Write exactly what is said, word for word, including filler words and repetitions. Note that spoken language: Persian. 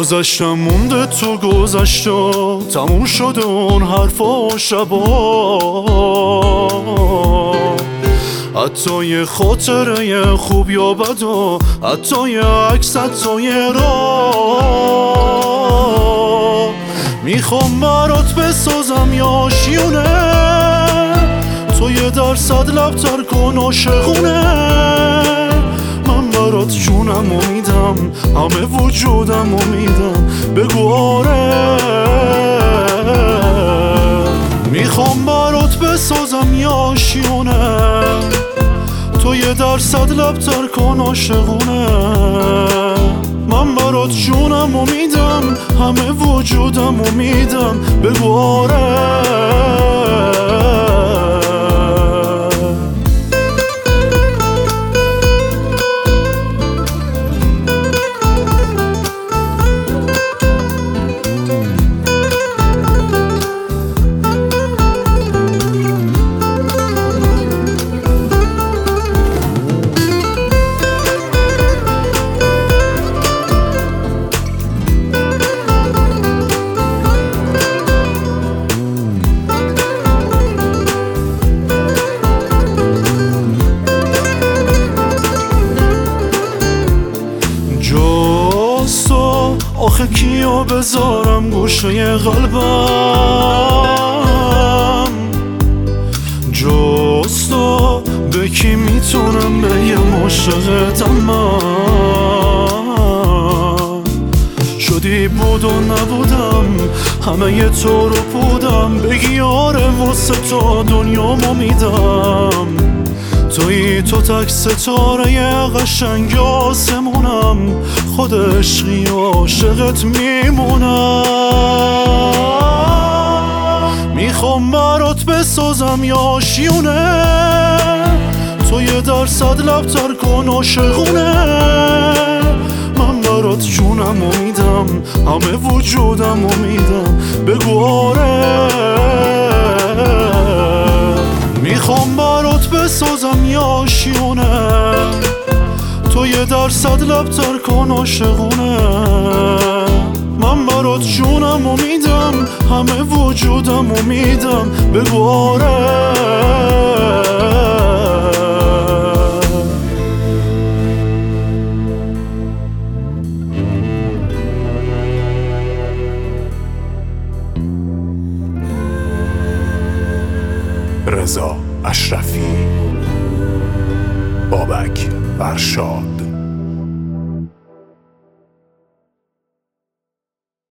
گذشتم مونده تو گذشتا، تموم شده اون حرفا و شبا، حتی یه خاطره یه خوب یا بدا، حتی یه عکس، حتی یه راه. میخوام برات بسازم یا آشیونه، تو یه درصد لبتر کن عاشقونه. من برات جونم و میدم، همه وجودم و میدم، بگو آره. میخوام برات بسازم یا آشیونه، تو یه درصد لبتر کن عاشقونه. من برات جونم و میدم، همه وجودم و میدم، بگو آره. آخه کیو بذارم گوشه قلبم، جز تو به کی میتونم بگم عاشقتم من؟ شدی بود و نبودم، همه ی تو رو بودم، بگی آره واسه تو دنیامو میدم. تویی تو تک ستاره قشنگ آسمونم، خود عشقی عاشقت میمونم. میخوام برات بسازم یا آشیونه، تو یه درصد لبتر کن عاشقونه. من برات جونم و میدم، همه وجودم و میدم، بگو آره. میخوام برات بسازم یا آشیونه، تو یه درصد لبتر کن عاشقونه. من برات جونم و میدم، همه وجودم و میدم، بگو آره. رضا اشرفی، بابک فرشاد.